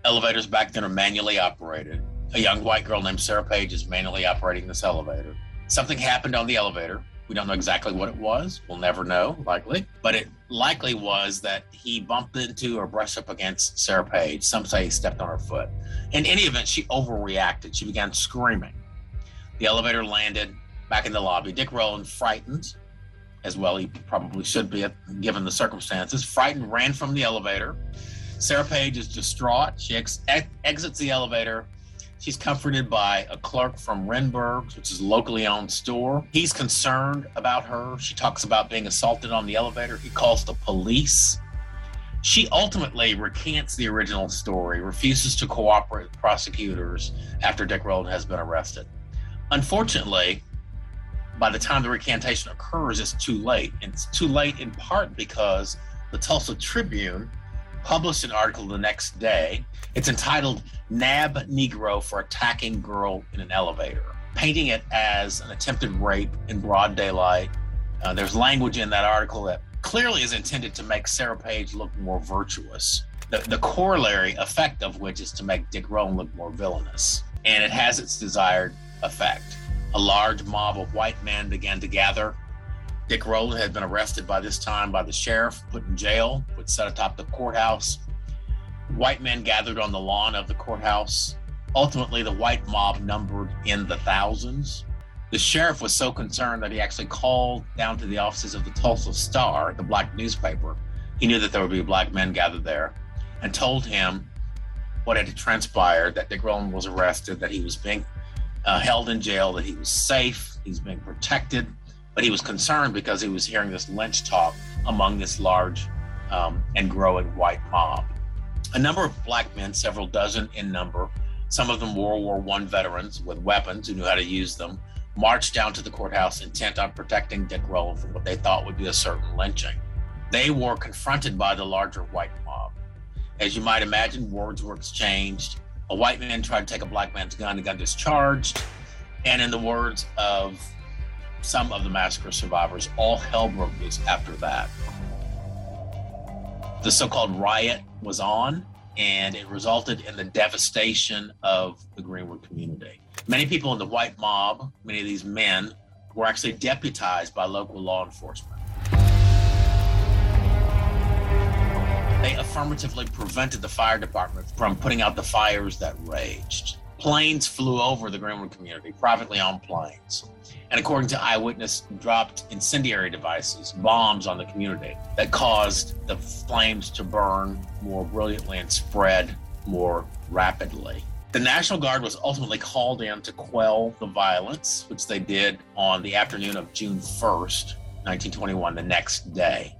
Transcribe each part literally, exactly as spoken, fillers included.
Elevators back then are manually operated. A young white girl named Sarah Page is manually operating this elevator. Something happened on the elevator. We don't know exactly what it was. We'll never know, likely. But it likely was that he bumped into or brushed up against Sarah Page. Some say he stepped on her foot. In any event, she overreacted. She began screaming. The elevator landed back in the lobby. Dick Rowland, frightened, as well he probably should be given the circumstances, frightened, ran from the elevator. Sarah Page is distraught. She ex- ex- exits the elevator. She's comforted by a clerk from Renberg's, which is a locally owned store. He's concerned about her. She talks about being assaulted on the elevator. He calls the police. She ultimately recants the original story, refuses to cooperate with prosecutors after Dick Rowland has been arrested. Unfortunately, by the time the recantation occurs, it's too late. It's too late in part because the Tulsa Tribune published an article the next day. It's entitled "Nab Negro for Attacking Girl in an Elevator," painting it as an attempted rape in broad daylight. Uh, there's language in that article that clearly is intended to make Sarah Page look more virtuous. The, the corollary effect of which is to make Dick Rowland look more villainous. And it has its desired effect. A large mob of white men began to gather. Dick Rowland had been arrested by this time by the sheriff, put in jail, put set atop the courthouse. White men gathered on the lawn of the courthouse. Ultimately, the white mob numbered in the thousands. The sheriff was so concerned that he actually called down to the offices of the Tulsa Star, the black newspaper. He knew that there would be black men gathered there, and told him what had transpired, that Dick Rowland was arrested, that he was being uh, held in jail, that he was safe, he's being protected. But he was concerned because he was hearing this lynch talk among this large um, and growing white mob. A number of black men, several dozen in number, some of them World War One veterans with weapons who knew how to use them, marched down to the courthouse intent on protecting Dick Rowland from what they thought would be a certain lynching. They were confronted by the larger white mob. As you might imagine, words were exchanged. A white man tried to take a black man's gun, the gun discharged, and in the words of some of the massacre survivors, all hell broke loose after that. The so-called riot was on, and it resulted in the devastation of the Greenwood community. Many people in the white mob, many of these men, were actually deputized by local law enforcement. They affirmatively prevented the fire department from putting out the fires that raged. Planes flew over the Greenwood community, privately owned planes. And according to eyewitness, dropped incendiary devices, bombs on the community that caused the flames to burn more brilliantly and spread more rapidly. The National Guard was ultimately called in to quell the violence, which they did on the afternoon of June first, nineteen twenty-one, the next day.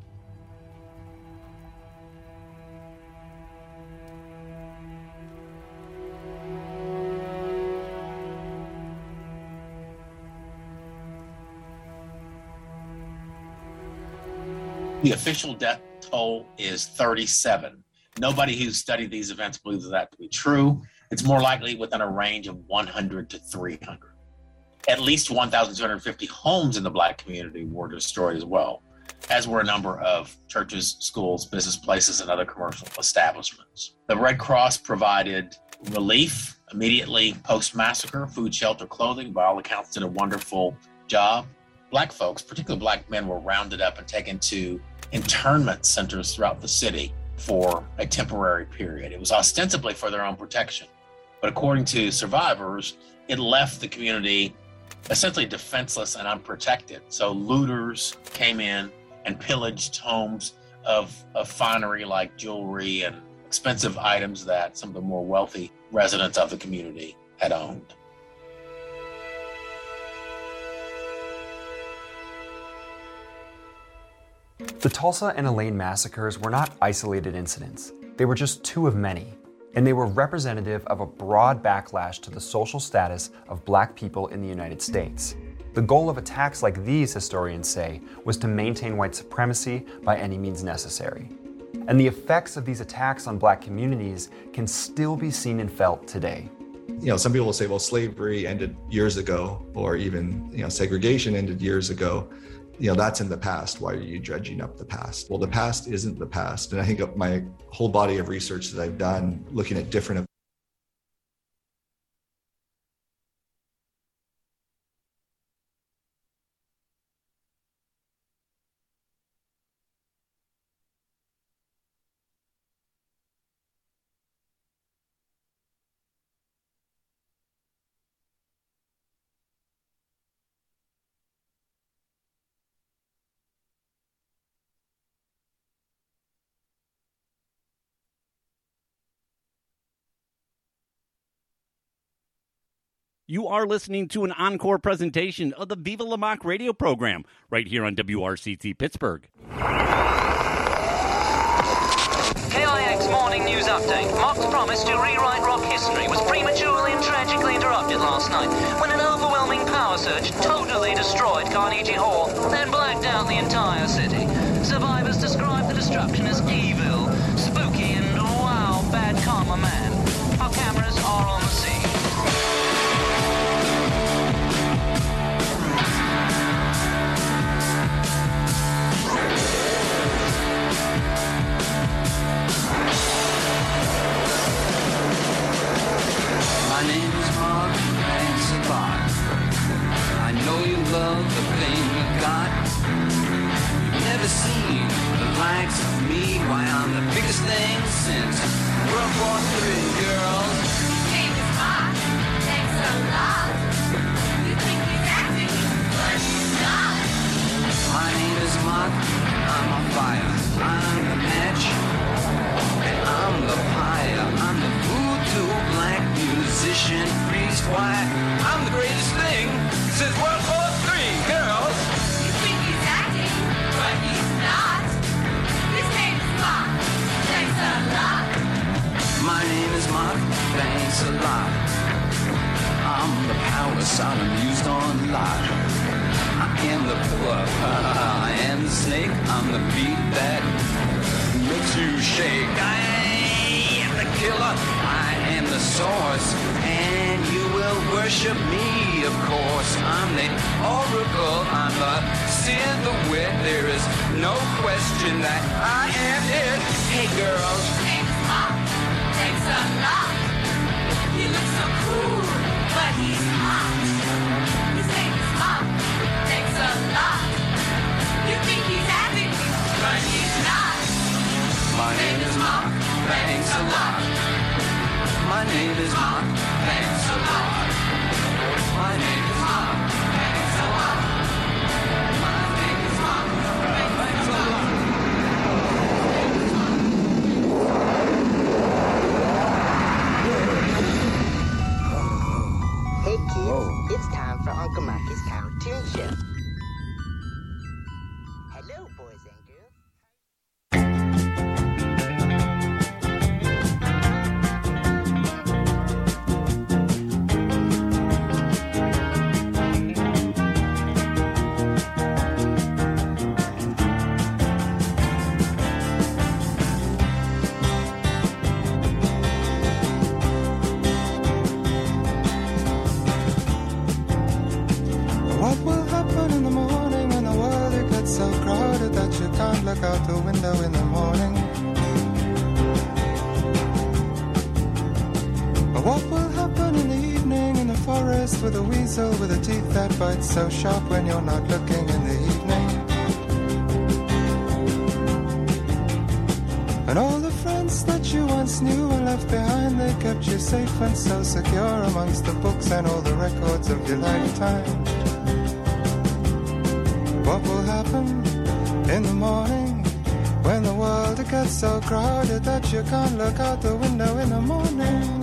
The official death toll is thirty-seven. Nobody who's studied these events believes that to be true. It's more likely within a range of one hundred to three hundred. At least one thousand two hundred fifty homes in the black community were destroyed as well, as were a number of churches, schools, business places, and other commercial establishments. The Red Cross provided relief immediately post-massacre, food, shelter, clothing. By all accounts, did a wonderful job. Black folks, particularly black men, were rounded up and taken to internment centers throughout the city for a temporary period. It was ostensibly for their own protection, but according to survivors, it left the community essentially defenseless and unprotected. So looters came in and pillaged homes of, of finery like jewelry and expensive items that some of the more wealthy residents of the community had owned. The Tulsa and Elaine massacres were not isolated incidents. They were just two of many, and they were representative of a broad backlash to the social status of black people in the United States. The goal of attacks like these, historians say, was to maintain white supremacy by any means necessary. And the effects of these attacks on black communities can still be seen and felt today. You know, some people will say, well, slavery ended years ago, or even, you know, segregation ended years ago. you know, that's in the past. Why are you dredging up the past? Well, the past isn't the past. And I think my whole body of research that I've done, looking at different You are listening to an encore presentation of the Viva La Mock radio program right here on W R C T Pittsburgh. K I X Morning News Update. Mock's promise to rewrite rock history was prematurely and tragically interrupted last night when an overwhelming power surge totally destroyed Carnegie Hall and blacked out the entire city. Survivors describe the destruction as evil, spooky, and wow, bad karma man. Our cameras are on the scene. My name is Mark, thanks a lot. I know you love the thing you got. You've never seen the likes of me. Why, I'm the biggest thing since World War Three, girls. My name is Mark, thanks a lot. You think he's acting, but he's not. My name is Mark, I'm on fire. I'm the match, and I'm the pyre. I'm the voodoo black musician priest. Why, I'm the greatest thing since World War Three, girls. You think he's acting, but he's not. His name is Mark, thanks a lot. My name is Mark, thanks a lot. I'm the power Sodom used on Lot. I am the pillar, I am the snake. I'm the beat that makes you shake. I am the killer, I am the source, and you will worship me, of course. I'm the oracle, I'm the seer, the wit. There is no question that I am it. Hey girls. His name is Mark, thanks a lot. He looks so cool, but he's hot. His name is Mark, thanks a lot. You think he's acting, but he's not. My name is Mark, thanks a lot. My name is Mark, thanks a lot. My name is Mark, thanks a lot. My name is Mark, thanks a lot. Hey kids, it's time for Uncle Mikey's cartoon show. Hello, boys and girls. What will happen in the morning when the world it gets so crowded that you can't look out the window in the morning? Or what will happen in the evening in the forest with a weasel with a teeth that bites so sharp when you're not looking in the evening? And all the friends that you once knew and left behind, they kept you safe and so secure amongst the books and all the records of your lifetime. What will happen in the morning when the world it gets so crowded that you can't look out the window in the morning?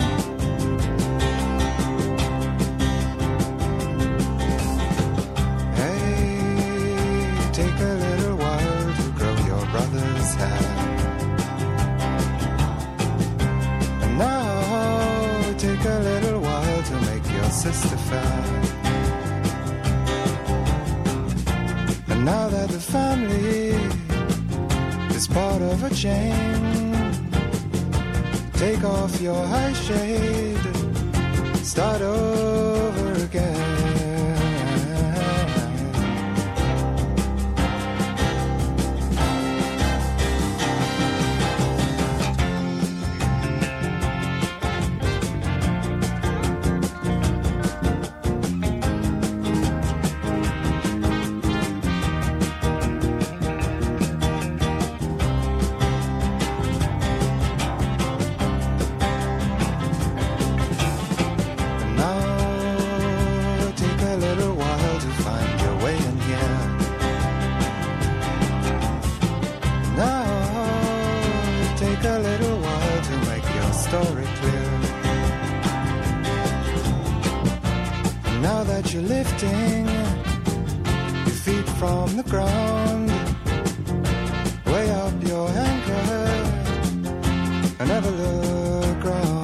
Hey, take a little while to grow your brother's hair. And now take a little while to make your sister fair. Now that the family is part of a chain, take off your high shade, start over again. story clear. And now that you're lifting your feet from the ground, way up your anchor and never look round.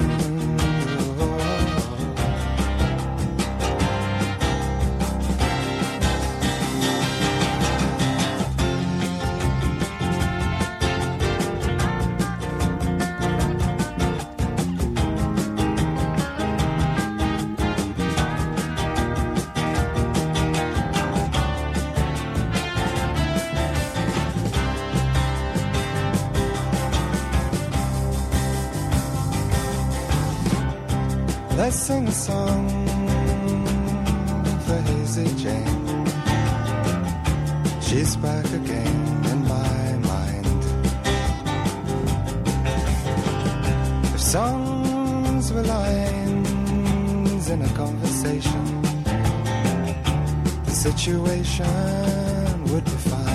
Let's sing a song for Hazy Jane. She's back again in my mind. If songs were lines in a conversation, the situation would be fine.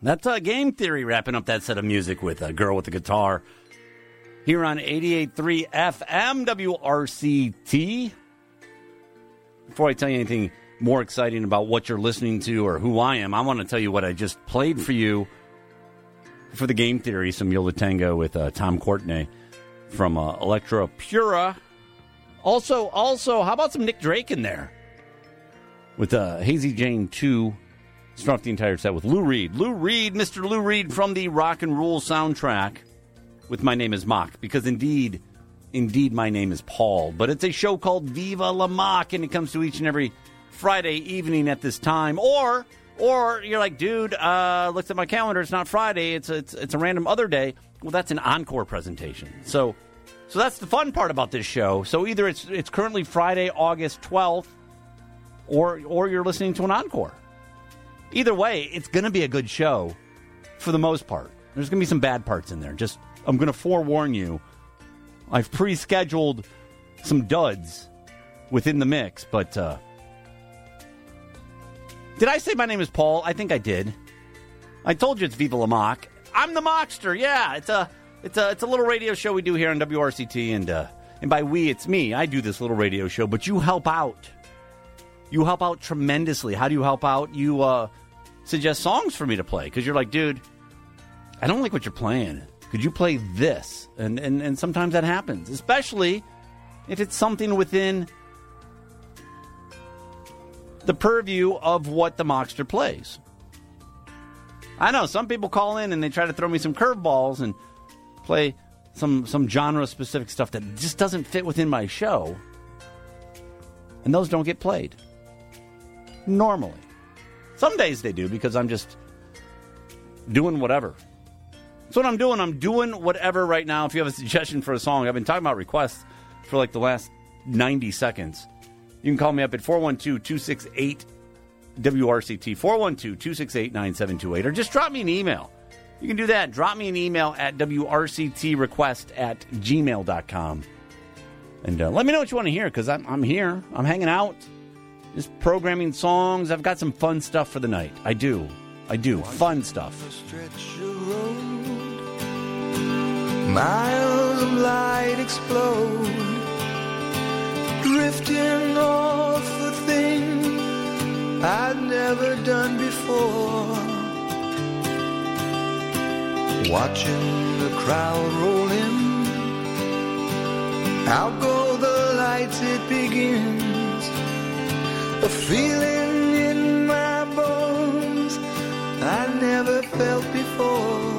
That's uh, Game Theory wrapping up that set of music with a girl with a guitar here on eighty-eight point three F M W R C T. Before I tell you anything more exciting about what you're listening to or who I am, I want to tell you what I just played for you for the Game Theory, some Yo La Tengo with uh, Tom Courtenay from uh, Electra Pura. Also, also, how about some Nick Drake in there with uh, Hazy Jane two? Start off the entire set with Lou Reed. Lou Reed, Mister Lou Reed from the Rock and Roll soundtrack with My Name is Mock, because indeed, indeed, my name is Paul. But it's a show called Viva La Mock, and it comes to each and every Friday evening at this time. Or, or you're like, dude, uh, looked at my calendar, it's not Friday, it's a, it's, it's a random other day. Well, that's an encore presentation. So, so that's the fun part about this show. So either it's it's currently Friday, August twelfth, or or you're listening to an encore. Either way, it's going to be a good show for the most part. There's going to be some bad parts in there. Just, I'm going to forewarn you. I've pre-scheduled some duds within the mix, but uh, did I say my name is Paul? I think I did. I told you it's Viva La Mock. I'm the Mockster. Yeah, it's a it's a it's a little radio show we do here on W R C T, and uh, and by we, it's me. I do this little radio show, but you help out. You help out tremendously. How do you help out? You uh, suggest songs for me to play, because you're like, dude, I don't like what you're playing. Could you play this? And, and and sometimes that happens, especially if it's something within the purview of what the Mockster plays. I know some people call in and they try to throw me some curveballs and play some some genre-specific stuff that just doesn't fit within my show, and those don't get played. Normally. Some days they do, because I'm just doing whatever. That's what I'm doing. I'm doing whatever right now. If you have a suggestion for a song, I've been talking about requests for like the last ninety seconds. You can call me up at four one two, two six eight, W R C T, four one two, two six eight, nine seven two eight, or just drop me an email. You can do that. Drop me an email at W R C T request at gmail dot com. And uh, let me know what you want to hear, because I'm, I'm here. I'm hanging out. Just programming songs. I've got some fun stuff for the night. I do. I do. Fun stuff. Miles of light explode, drifting off a thing I'd never done before. Watching the crowd roll in, out go the lights, it begins. A feeling in my bones I never felt before.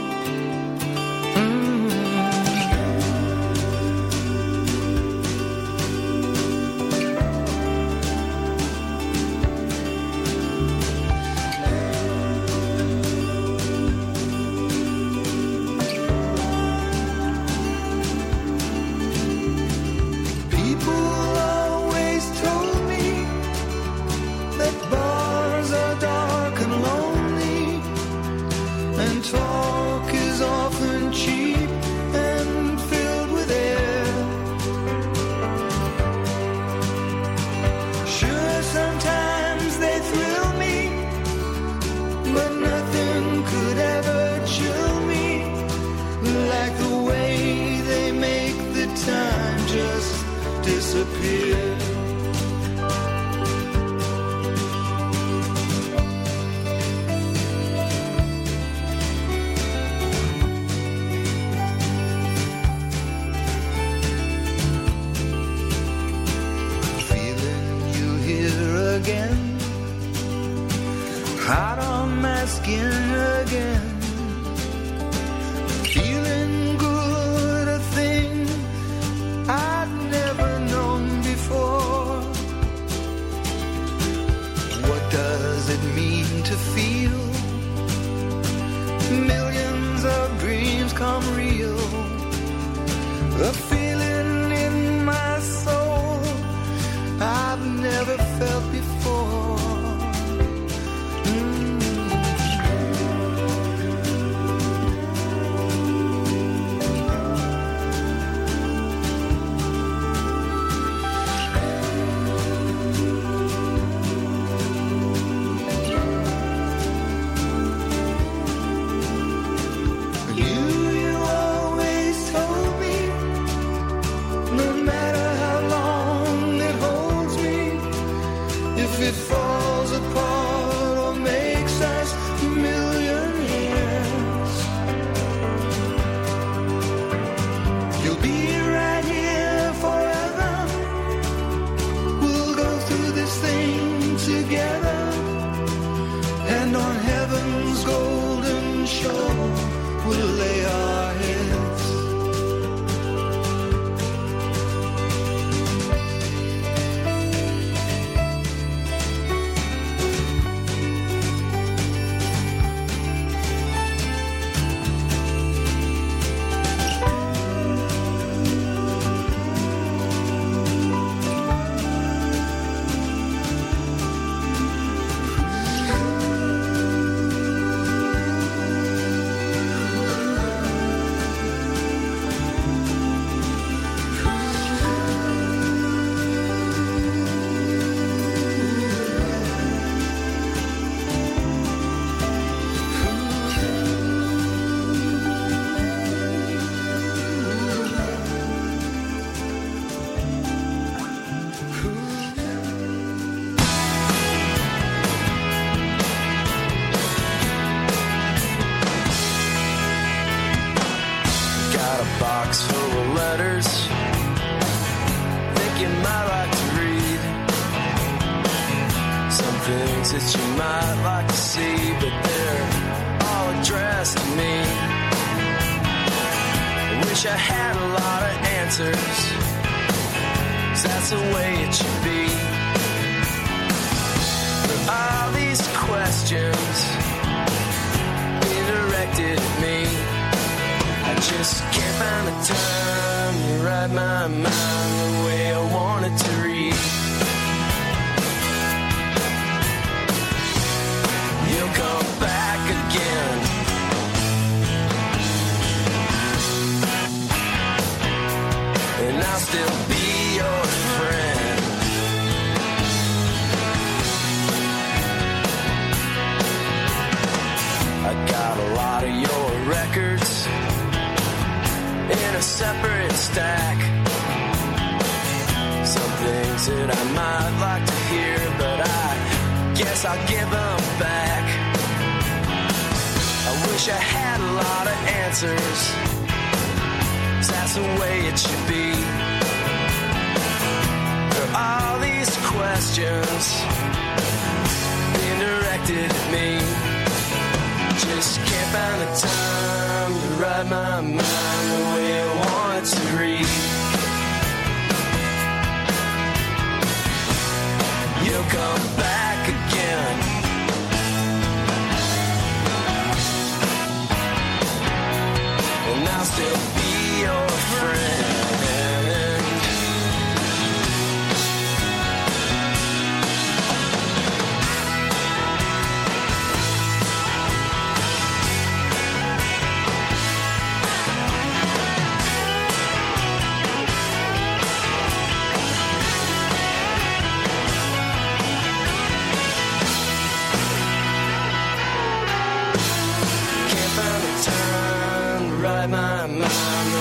Talk is often cheap and filled with air. Sure, sometimes they thrill me, but nothing could ever chill me like the way they make the time just disappear. Hot on my skin again, feeling good, a thing I've never known before. What does it mean to feel? Millions of dreams come real, a feeling in my soul I've never felt before. will lay our heads. Got a box full of letters, think you might like to read. Some things that you might like to see, but they're all addressed to me. I wish I had a lot of answers, 'cause that's the way it should be. For all these questions being directed at me, I just can't find the time to write my mind the way I want it to read. You'll come back again, and I'll still be your friend. I got a lot of your records in a separate stack. Some things that I might like to hear, but I guess I'll give them back. I wish I had a lot of answers, 'cause that's the way it should be. For all these questions being directed at me, just can't find the time to write my mind the way I want it to read. You'll come back again, and I'll still be your friend. My mind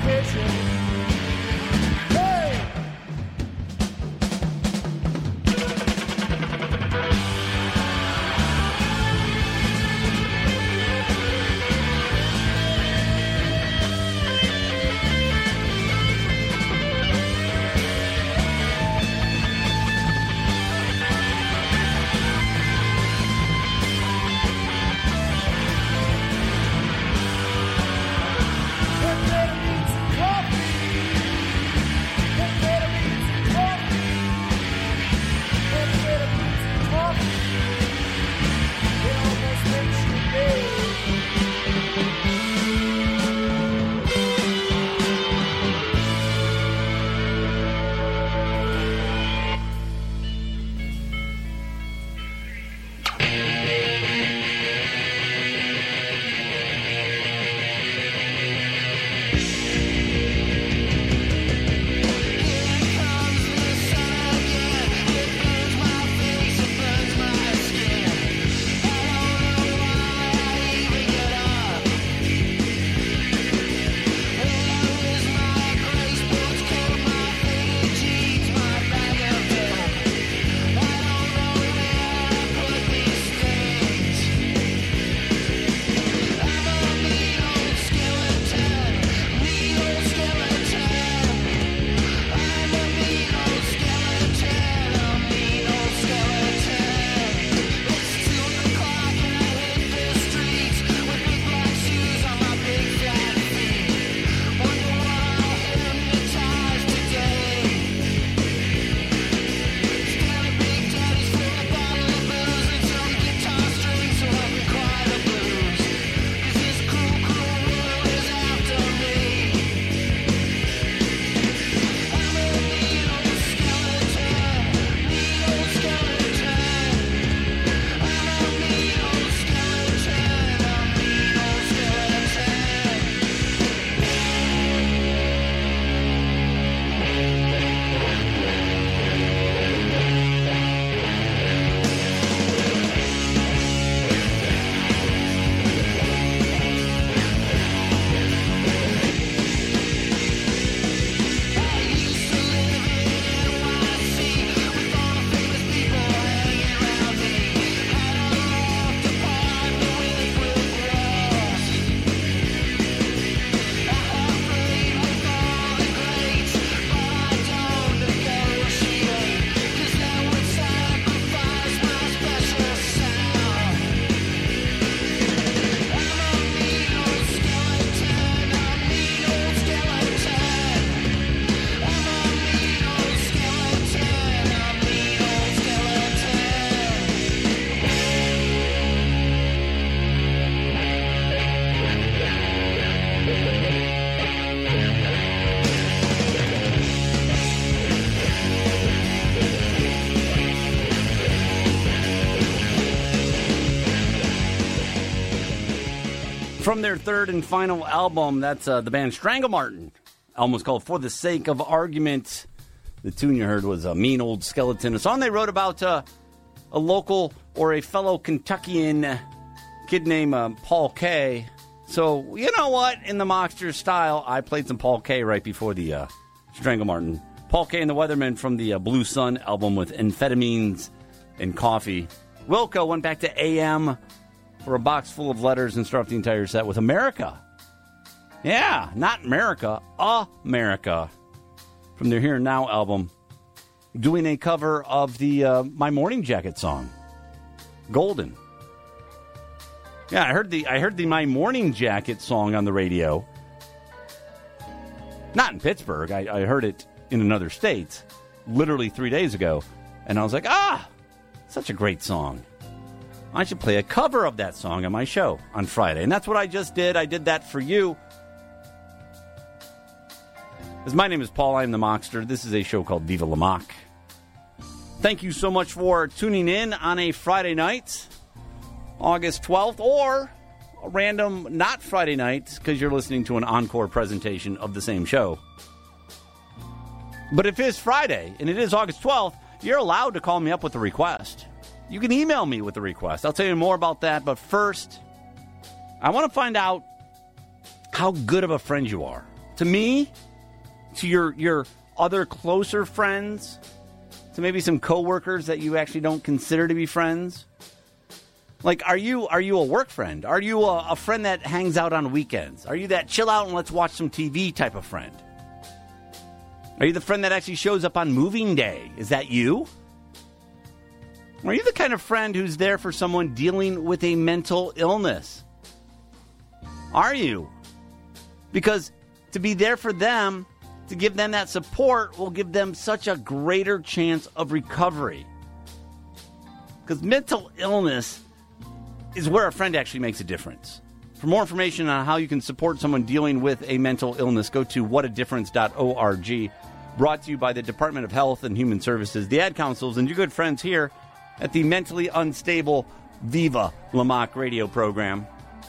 From their third and final album, that's uh, the band Stranglemartin. Album was called For the Sake of Argument. The tune you heard was a Mean Old Skeleton, a song they wrote about uh, a local or a fellow Kentuckian kid named uh, Paul Kaye. So, you know what? In the Mockster style, I played some Paul Kaye right before the uh, Stranglemartin. Paul Kaye and the Weathermen from the uh, Blue Sun album with Amphetamines and Coffee. Wilco went back to A M for a box full of letters and start off the entire set with America. Yeah, not America, America. From their Here and Now album, doing a cover of the uh, My Morning Jacket song, Golden. Yeah, I heard the I heard the My Morning Jacket song on the radio. Not in Pittsburgh. I, I heard it in another state, literally three days ago, and I was like, ah, such a great song. I should play a cover of that song on my show on Friday. And that's what I just did. I did that for you. As my name is Paul, I'm the Mockster. This is a show called Viva La Mock. Thank you so much for tuning in on a Friday night, August twelfth, or a random not Friday night because you're listening to an encore presentation of the same show. But if it's Friday and it is August twelfth, you're allowed to call me up with a request. You can email me with a request. I'll tell you more about that. But first, I want to find out how good of a friend you are To me, to your your other closer friends, to maybe some coworkers that you actually don't consider to be friends. Like, are you are you a work friend? Are you a, a friend that hangs out on weekends? Are you that chill out and let's watch some T V type of friend? Are you the friend that actually shows up on moving day? Is that you? Or are you the kind of friend who's there for someone dealing with a mental illness? Are you? Because to be there for them, to give them that support, will give them such a greater chance of recovery. Because mental illness is where a friend actually makes a difference. For more information on how you can support someone dealing with a mental illness, go to what a difference dot org. Brought to you by the Department of Health and Human Services, the ad councils, and your good friends here at the mentally unstable Viva Lamaque radio program.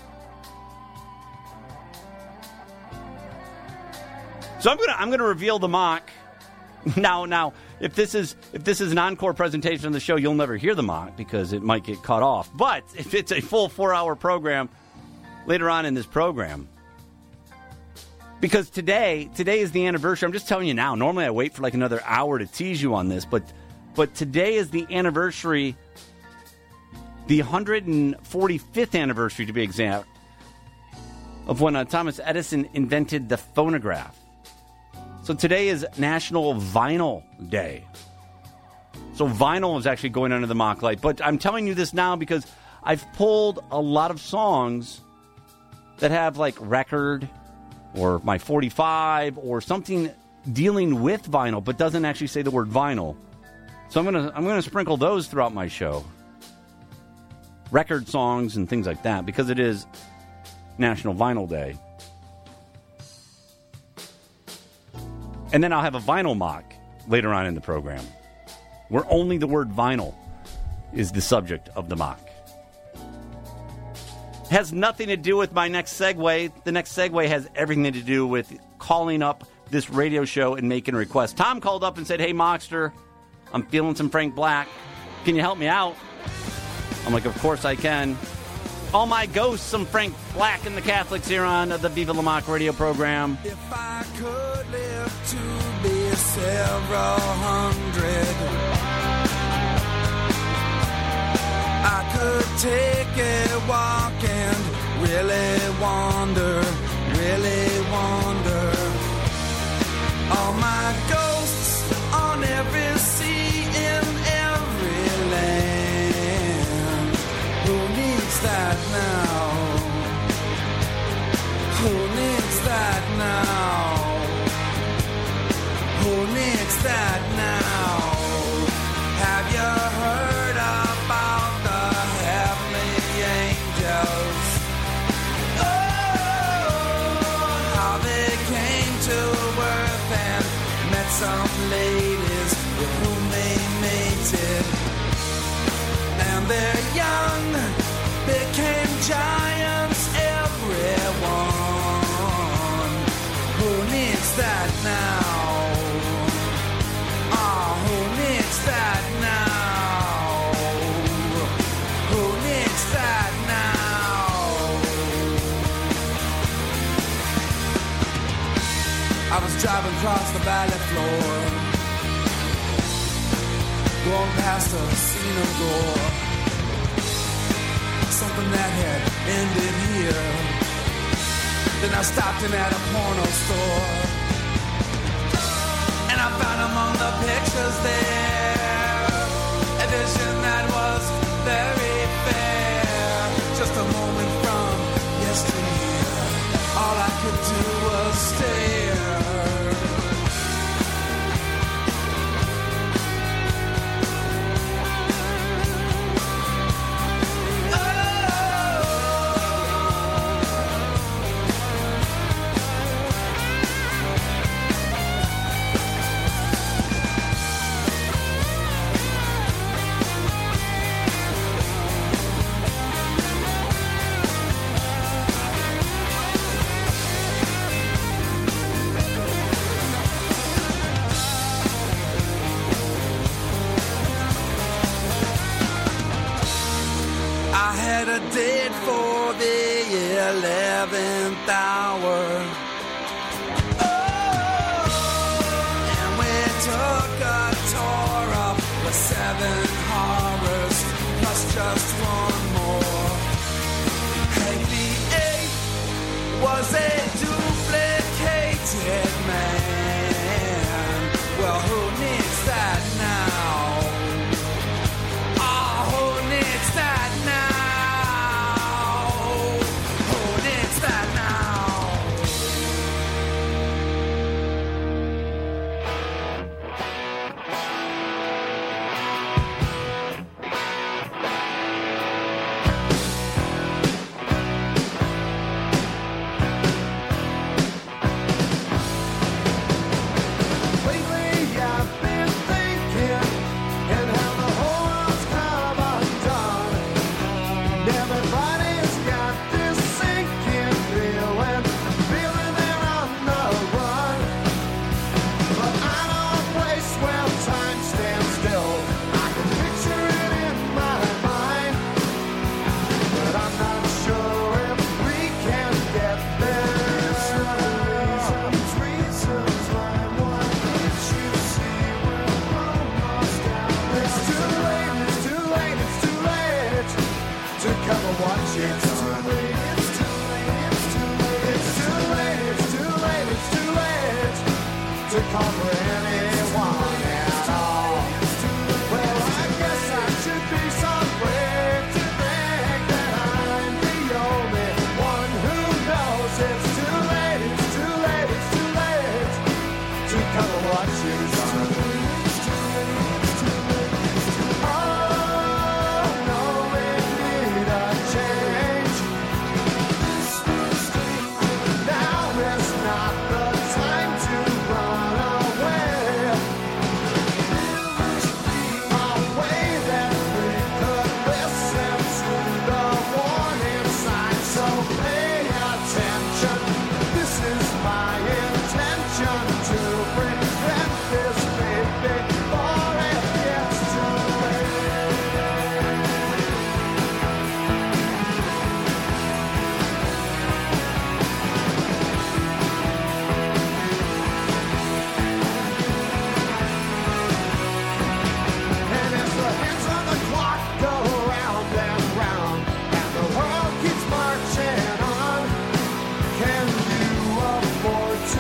So I'm gonna I'm gonna reveal the mock. Now now if this is if this is an encore presentation of the show, you'll never hear the mock because it might get cut off. But if it's a full four hour program later on in this program. Because today, today is the anniversary. I'm just telling you now. Normally I wait for like another hour to tease you on this, but but today is the anniversary, the one hundred forty-fifth anniversary to be exact, of when uh, Thomas Edison invented the phonograph. So today is National Vinyl Day. So vinyl is actually going under the mock light. But I'm telling you this now because I've pulled a lot of songs that have like record or my forty-five or something dealing with vinyl, but doesn't actually say the word vinyl. So I'm gonna I'm gonna sprinkle those throughout my show. Record songs and things like that, because it is National Vinyl Day. And then I'll have a vinyl mock later on in the program, where only the word vinyl is the subject of the mock. Has nothing to do with my next segue. The next segue has everything to do with calling up this radio show and making a request. Tom called up and said, "Hey, Mockster, I'm feeling some Frank Black. Can you help me out?" I'm like, of course I can. All my ghosts, some Frank Black and the Catholics here on the Viva Lamaque radio program. If I could live to be several hundred, I could take a walk and really wander, really wander. All my ghosts on every sea in every land. Who needs that now? Who needs that now? Who needs that now? Have you heard about the heavenly angels? Oh, how they came to earth and met some ladies with whom they mated, and their young became giants, everyone. Who needs that now? Oh, who needs that now? Who needs that now? I was driving across the valley floor, going past a scene of gore, something that had ended here. Then I stopped in at a porno store, and I found among the pictures there a vision that was very fair. Just a moment from yesteryear, all I could do was stare. I had a date for the eleventh hour. Oh, was a duplicated man. Well, who needs that now? Oh, who needs that now? Who needs that now? Lately I've been thinking and how the whole world's come undone. Everybody's got this sinking feeling, feeling they're on the run. But I know a place where time stands still. I can picture it in my mind, but I'm not sure if we can get there. Reasons, reasons why why can't you see we're almost out? It's too late, it's too late, it's too late to cover what you've done. It's too late, it's too late, it's too late, it's too late, it's too late to cover anyone at all. Well, I guess I should be so brave to think that I'm the only one who knows it's too late, it's too late, it's too late to cover what you've done. Oh, no, we need a change. Now is not the time to run away. A way that we could listen to the warning signs. So pay attention. This is my intention to prevent this baby before it gets too late. And as the hands on the clock go round and round, and the world keeps marching on, can you afford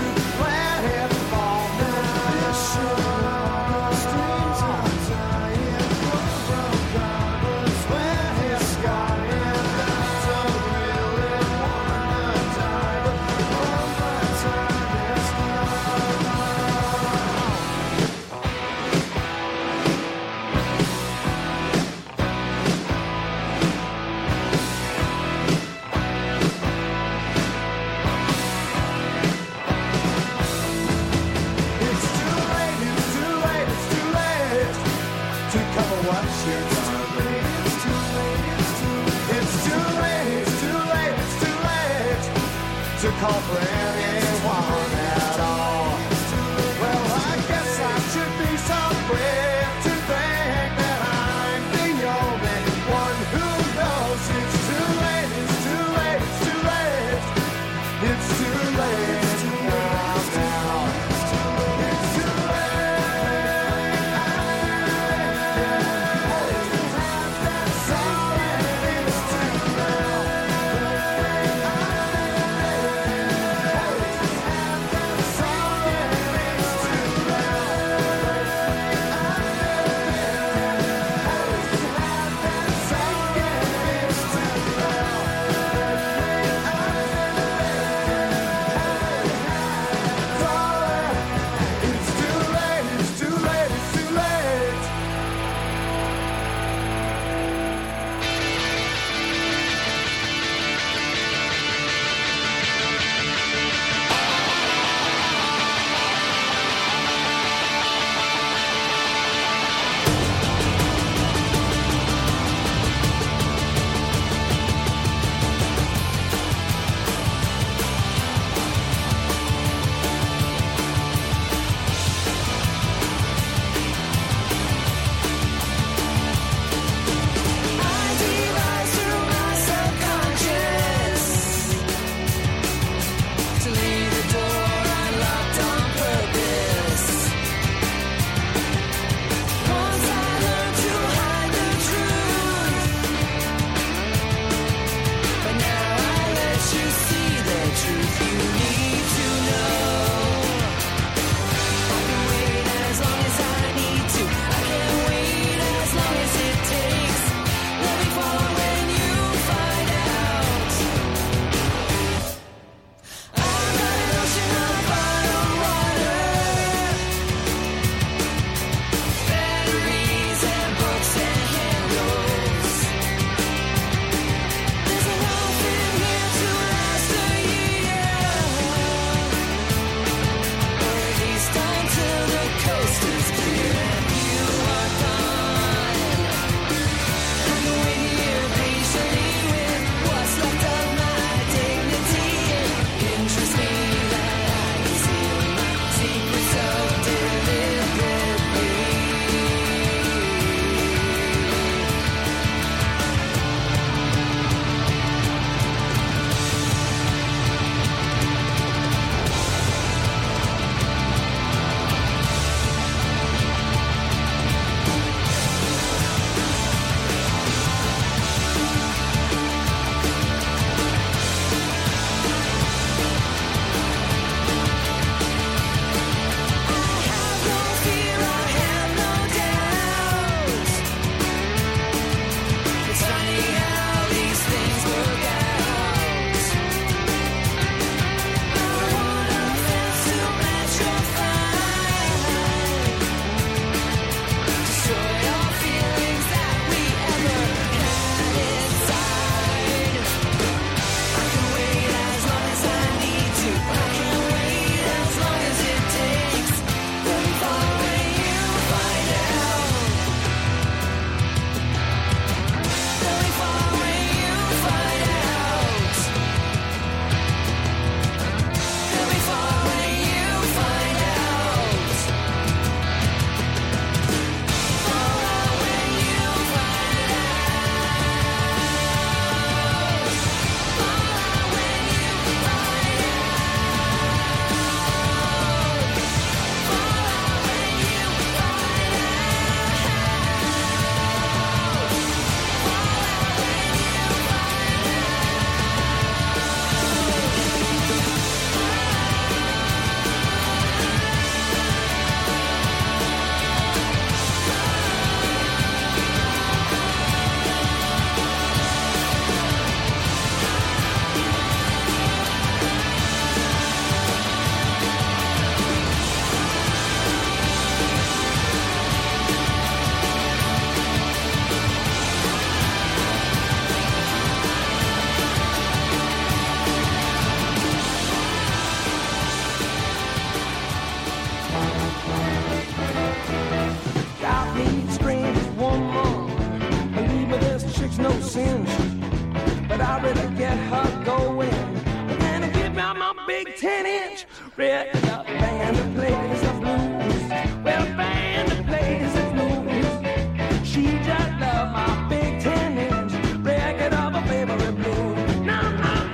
cinch, but I really get her going. And I give out my big ten inch record, a band that plays the blues. Well, a band that plays the blues. She just loves my big ten inch record of her favorite blues. Now, now,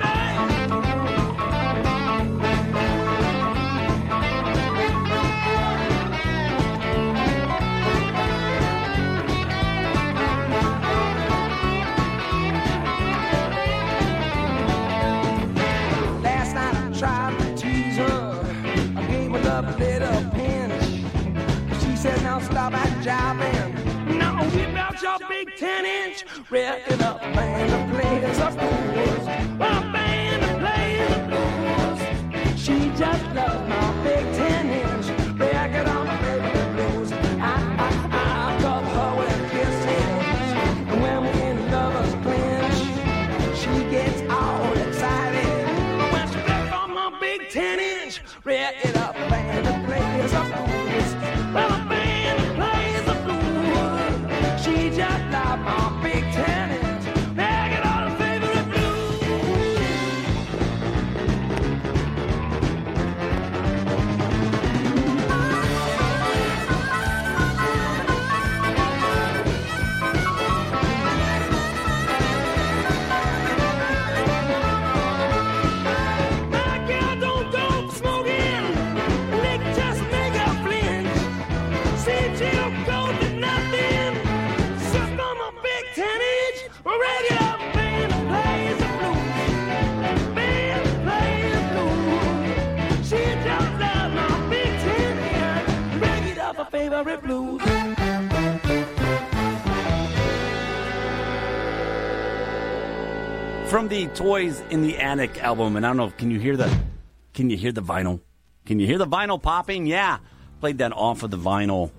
last night I tried to tease her. I gave her a little pinch. She said, now stop that jiving. Now whip out your big ten inch record up, band that plays the blues. Well, a band that plays the blues. She just loves my big ten inch record on my favorite blues. I, I, I love her with kisses, and when we're in lovers clinch, she gets all excited when she flips on my big ten inch record up, band that plays the blues. Well, a band that plays the blues. She just loves my big ten inch record on her favorite blues. My girl don't go for smoking, lick just make her flinch. See, she'll go to nothing, just on my big ten inch regular band that plays the blues. Band that plays the blues. She just loves my big ten inch regular of her favorite blues. From the Toys in the Attic album, and I don't know, can you hear the can you hear the vinyl? Can you hear the vinyl popping? Yeah. Played that off of the vinyl.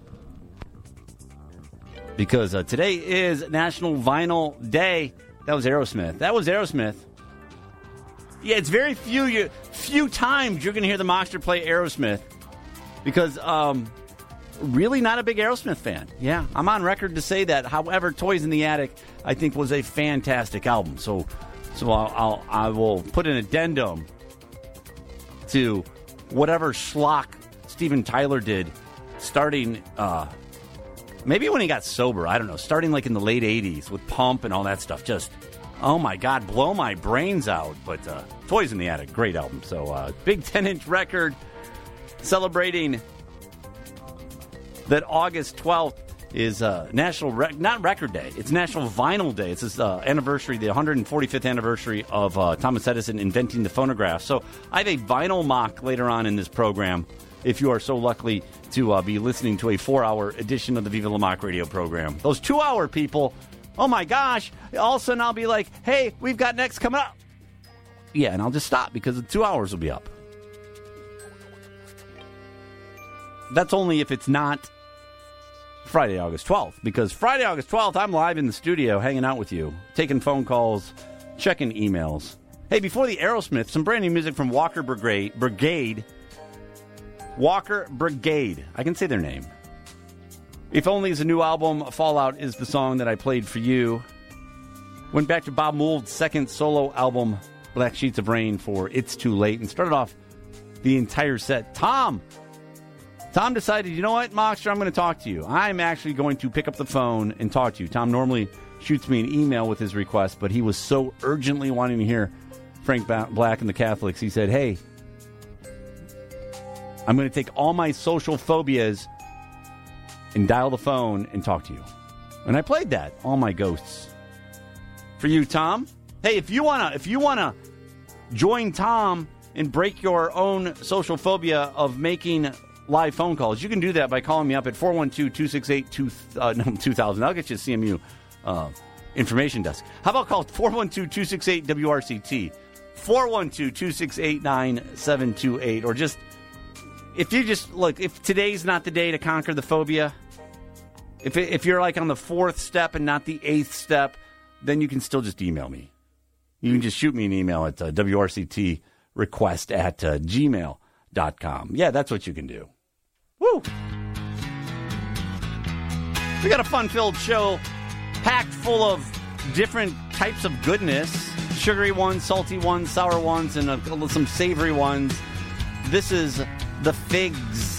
Because uh, today is National Vinyl Day. That was Aerosmith. That was Aerosmith. Yeah, it's very few you, few times you're going to hear the Mockster play Aerosmith. Because um really not a big Aerosmith fan. Yeah, I'm on record to say that. However, Toys in the Attic, I think, was a fantastic album. So So I'll, I'll I will put an addendum to whatever schlock Steven Tyler did, starting uh, maybe when he got sober. I don't know, starting like in the late eighties with Pump and all that stuff. Just oh my God, blow my brains out. But uh, Toys in the Attic, great album. So uh, big ten inch record celebrating that August twelfth. Is uh, National, Rec- not Record Day, it's National Vinyl Day. It's this uh, anniversary, the one hundred forty-fifth anniversary of uh, Thomas Edison inventing the phonograph. So I have a vinyl mock later on in this program, if you are so lucky to uh, be listening to a four-hour edition of the Viva La Mock radio program. Those two-hour people, oh my gosh, all of a sudden I'll be like, hey, we've got next coming up. Yeah, and I'll just stop because the two hours will be up. That's only if it's not Friday, August twelfth, because Friday, August twelfth, I'm live in the studio hanging out with you, taking phone calls, checking emails. Hey, before the Aerosmith, some brand new music from Walker Brigade. Brigade. Walker Brigade. I can say their name. If Only is a new album. Fallout is the song that I played for you. Went back to Bob Mould's second solo album, Black Sheets of Rain, for It's Too Late, and started off the entire set. Tom! Tom decided, you know what, Mockster, I'm going to talk to you. I'm actually going to pick up the phone and talk to you. Tom normally shoots me an email with his request, but he was so urgently wanting to hear Frank Black and the Catholics, he said, hey, I'm going to take all my social phobias and dial the phone and talk to you. And I played that, All My Ghosts. For you, Tom. Hey, if you want to if you want to join Tom and break your own social phobia of making live phone calls, you can do that by calling me up at four one two, two six eight, two thousand. I'll get you a C M U uh, information desk. How about call four one two, two six eight, W R C T, four one two, two six eight, nine seven two eight, or just, if you just, look, if today's not the day to conquer the phobia, if, it, if you're like on the fourth step and not the eighth step, then you can still just email me. You can just shoot me an email at uh, W R C T request at uh, gmail dot com. Yeah, that's what you can do. Woo! We got a fun-filled show packed full of different types of goodness. Sugary ones, salty ones, sour ones, and a, some savory ones. This is the figs.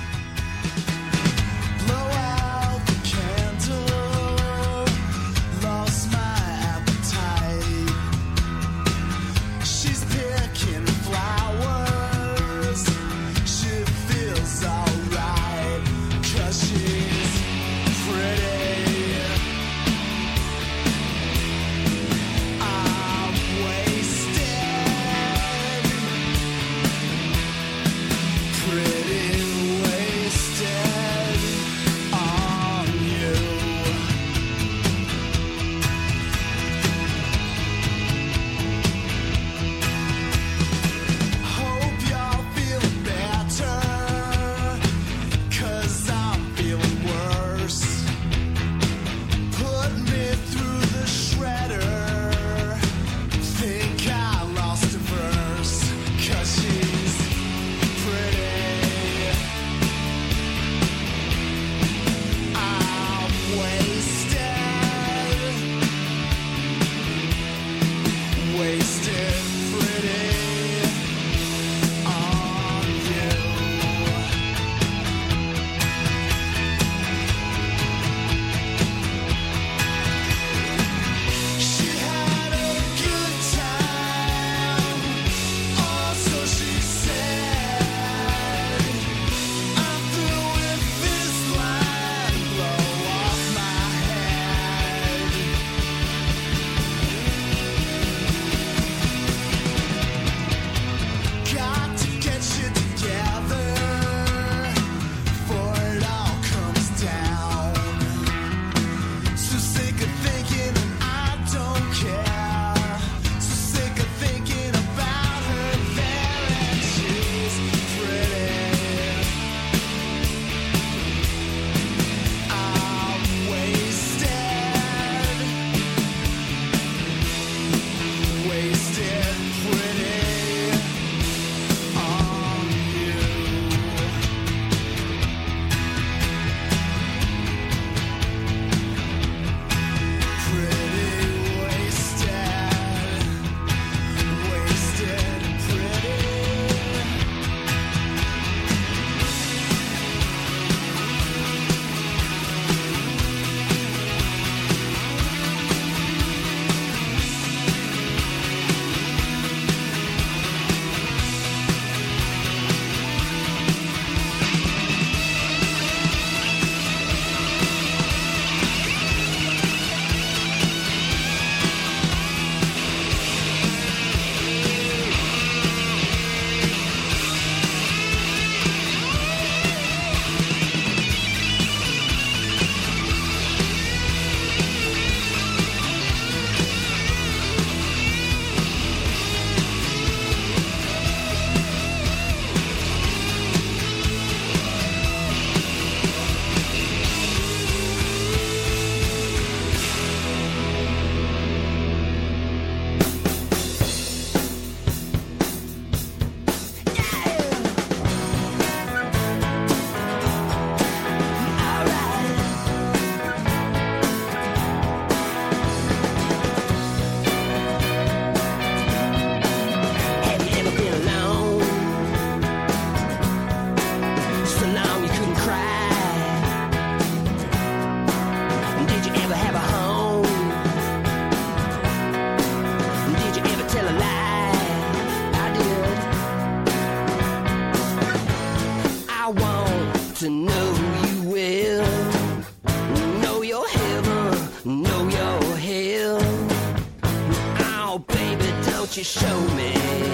you show me?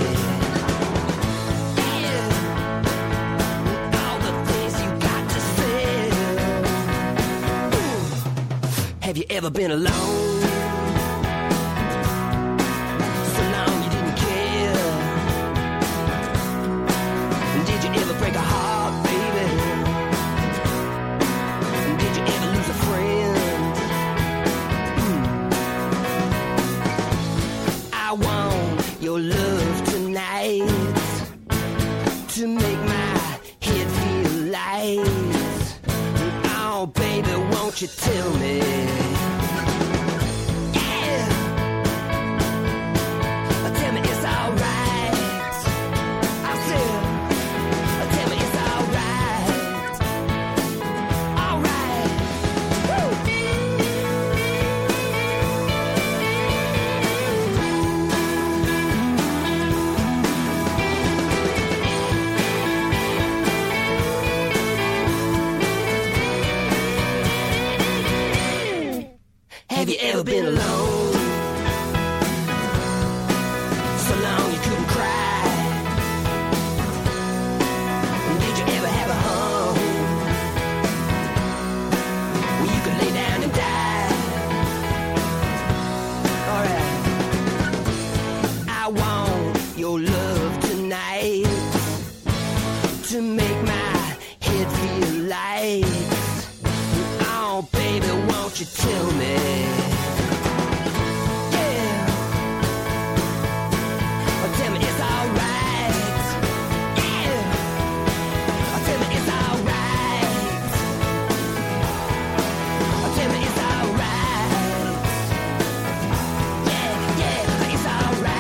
Yeah. All the things you got to say. Ooh. Have you ever been alone? So long you didn't care. Did you ever break a heart, baby? Did you ever lose a friend? Mm. I want your love tonight to make my head feel light. Oh, baby, won't you tell me? Yeah. to make my head feel light. Oh, baby, won't you tell me? Yeah. Oh, tell me it's alright. Yeah. Oh, tell me it's alright. Oh, tell me it's alright. Yeah, yeah, it's alright.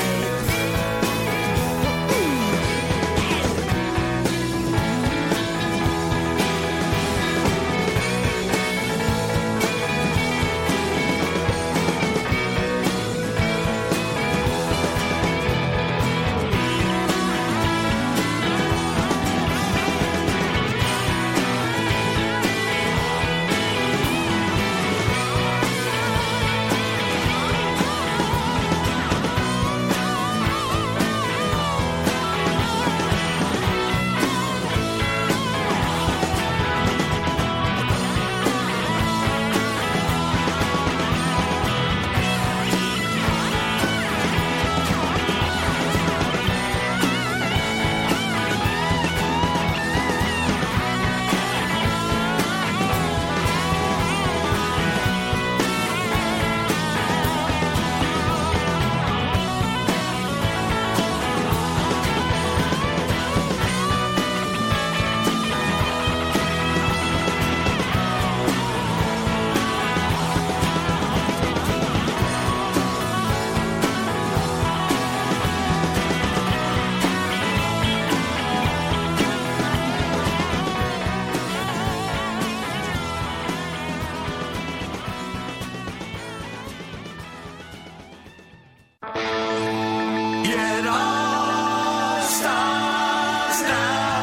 It all starts now.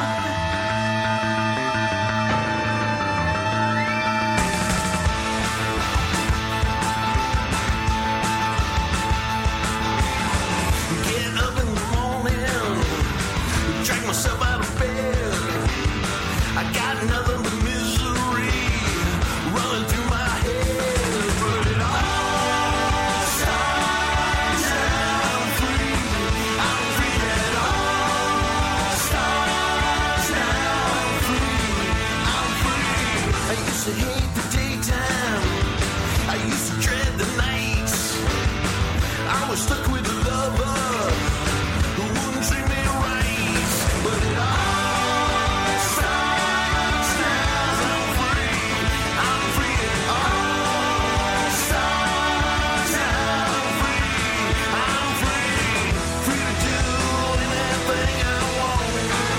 Get up in the morning, drag myself out of bed. I got nothing but misery running through my head, but it all starts now. I'm free, I'm free. It all starts now. I'm free, I'm free. I used to hate the daytime, I used to dread the nights. I was stuck with a lover who wouldn't treat me right, but it all starts now. I'm free, I'm free. It all starts now. I'm free, I'm free. Free to do anything I want.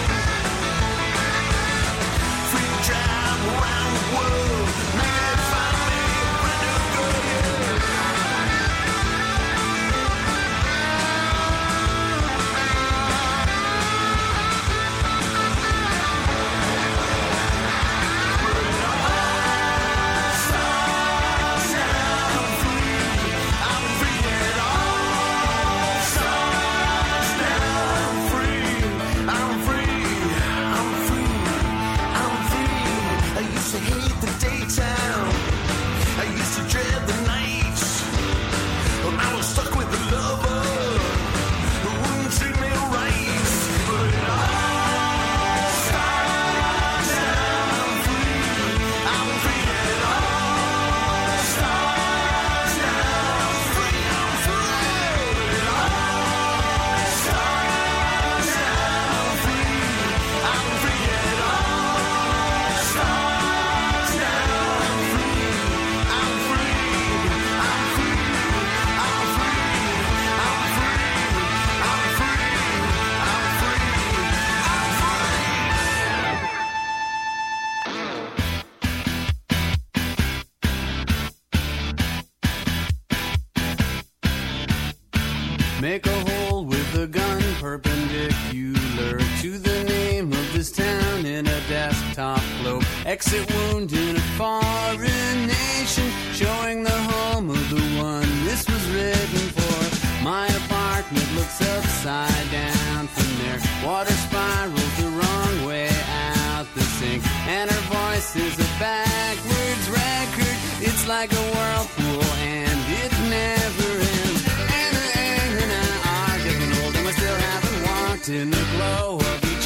Free to drive around the world. Maybe find me a brand new girl, yeah. Make a hole with a gun perpendicular to the name of this town in a desktop globe. Exit wound in a foreign nation, showing the home of the one this was written for. My apartment looks upside down from there. Water spirals the wrong way out the sink, and her voice is a backwards record. It's like a whirlpool and it never ends. And, and, and I are getting old and we still haven't walked in the glow of each other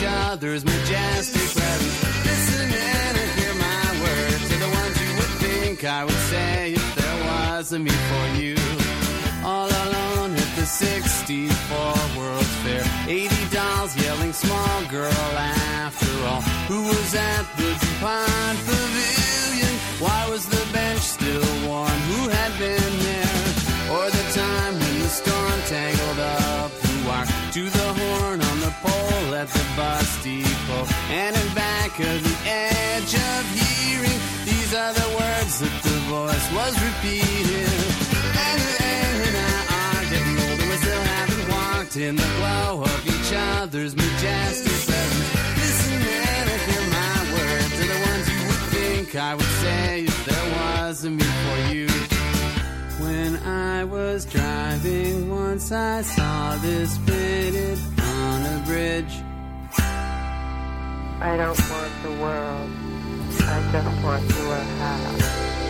other's majestic presence. Listen and hear my words. To the ones you would think I would say if there was a me for you. All alone at the sixty-four World's Fair. eighty dolls yelling small girl after all. Who was at the DuPont Pavilion? Why was the bench still warm? Who had been there? Or the time when the storm tangled up the wire to the horn on the pole at the bus depot. And in back of the edge of hearing, these are the words that the voice was repeating. And, and I are getting older, we still haven't walked in the glow of each other's majestic presence. Listen and hear my words, they're the ones you would think I would say if there was a me for you. When I was driving once, I saw this printed on a bridge. I don't want the world, I just want you a house.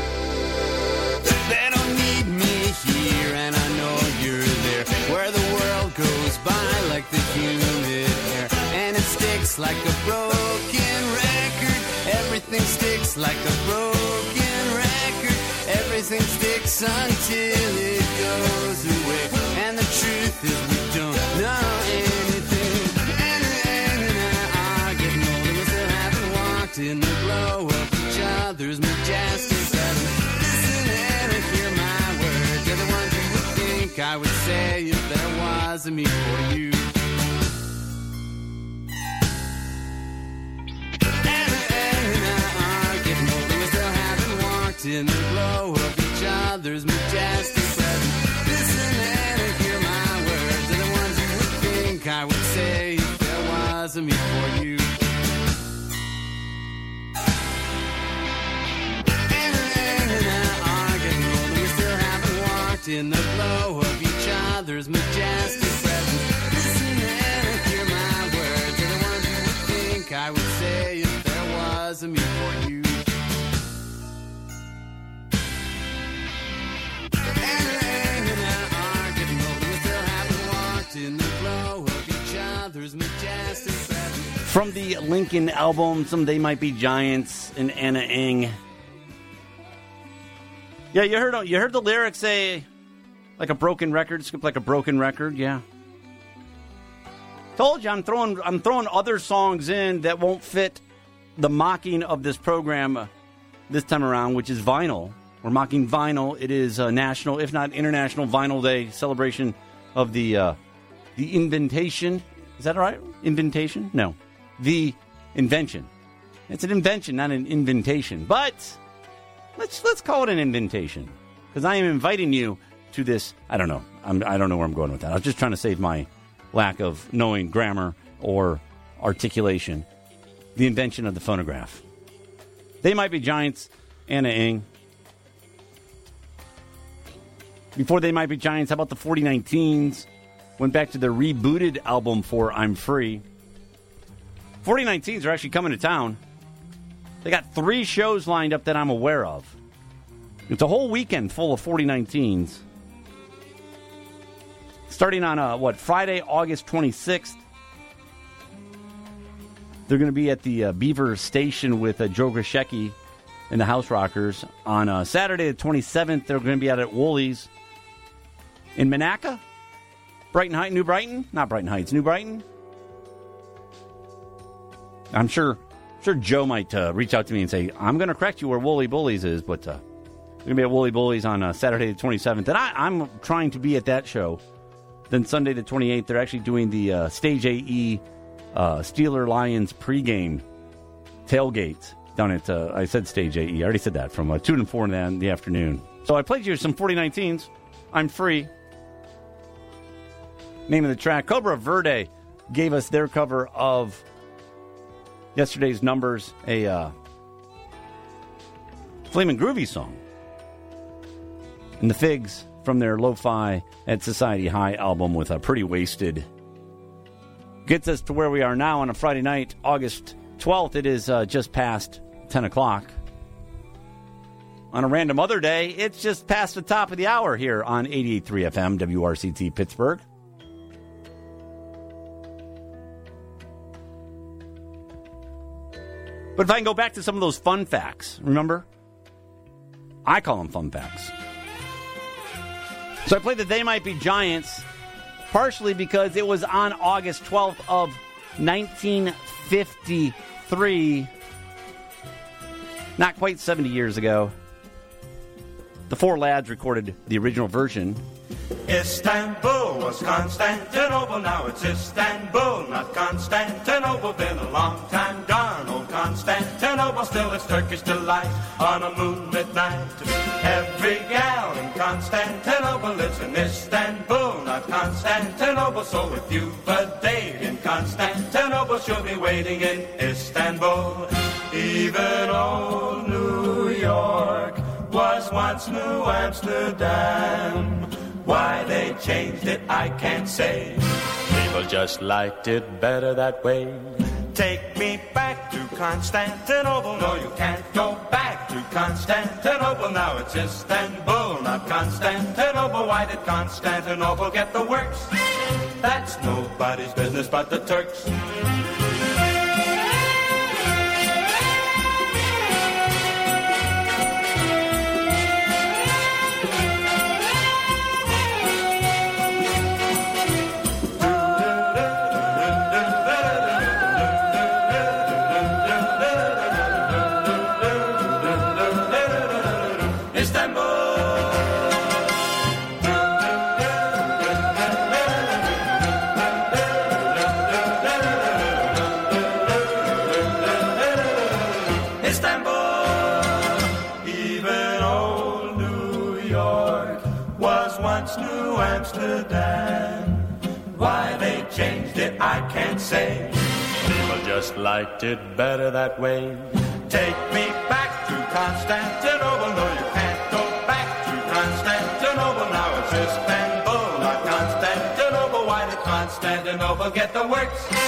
They don't need me here, and I know you're there, where the world goes by like the humid air, and it sticks like a broken record. Everything sticks like a broken record. Everything sticks until it goes away. And the truth is we don't know anything. And, and, and I are getting older, we still haven't walked in the glow of each other's majestic presence. Listen and hear my words, they're the ones you would think I would say if there was a me for you. And, and I are getting older, we still haven't walked in the glow of each other's majestic presence. Listen and hear my words, they're the ones you would think I would say if there was a me for you. And, and I are getting older, we still haven't walked in the glow of each other's majestic presence. Listen and hear my words, they're the ones you would think I would say if there was a me for you. In the glow of each other's majestic presence. From the Lincoln album, Some They Might Be Giants, and Anna Ng. Yeah, you heard you heard the lyrics say like a broken record, skip like a broken record, yeah. Told you I'm throwing I'm throwing other songs in that won't fit the mocking of this program uh, this time around, which is vinyl. We're mocking vinyl. It is a national, if not international, Vinyl Day celebration of the uh, the inventation. Is that right? Inventation? No. The invention. It's an invention, not an invitation. But let's let's call it an invitation, because I am inviting you to this. I don't know. I'm, I don't know where I'm going with that. I was just trying to save my lack of knowing grammar or articulation. The invention of the phonograph. They Might Be Giants, Anna Ng. Before They Might Be Giants, how about the forty nineteens? Went back to their rebooted album for I'm Free. forty nineteens are actually coming to town. They got three shows lined up that I'm aware of. It's a whole weekend full of forty nineteens. Starting on, uh, what, Friday, August twenty-sixth. They're going to be at the uh, Beaver Station with uh, Joe Grishecki and the House Rockers. On uh, Saturday the twenty-seventh, they're going to be out at Woolies in Monaca. Brighton Heights, New Brighton? Not Brighton Heights, New Brighton? I'm sure sure Joe might uh, reach out to me and say, I'm going to correct you where Woolly Bullies is, but uh, they're going to be at Woolly Bullies on uh, Saturday the twenty-seventh. And I, I'm trying to be at that show. Then Sunday the twenty-eighth, they're actually doing the uh, Stage A E uh, Steeler Lions pregame tailgate down at, uh, I said Stage A E, I already said that, from uh, two to four in the, in the afternoon. So I played you some forty nineteens. I'm Free. Name of the track, Cobra Verde gave us their cover of yesterday's Numbers, a uh, Flamin' Groovy song. And the Figs from their Lo-Fi at Society High album with a Pretty Wasted. Gets us to where we are now on a Friday night, August twelfth. It is uh, just past ten o'clock. On a random other day, it's just past the top of the hour here on eighty-eight point three F M, W R C T Pittsburgh. But if I can go back to some of those fun facts, remember? I call them fun facts. So I played the They Might Be Giants, partially because it was on August twelfth of nineteen fifty-three, not quite seventy years ago. The four lads recorded the original version. Istanbul was Constantinople, now it's Istanbul, not Constantinople. Been a long time gone, old Constantinople, still it's Turkish delight on a moonlit night. Every gal in Constantinople lives in Istanbul, not Constantinople. So if you've a date in Constantinople, she'll be waiting in Istanbul. Even old New York was once New Amsterdam. Why they changed it, I can't say. People just liked it better that way. Take me back to Constantinople. No, you can't go back to Constantinople. Now it's Istanbul, not Constantinople. Why did Constantinople get the works? That's nobody's business but the Turks. Amsterdam. Why they changed it, I can't say. People just liked it better that way. Take me back to Constantinople. No, you can't go back to Constantinople. Now it's Istanbul, not Constantinople. Why did Constantinople get the works?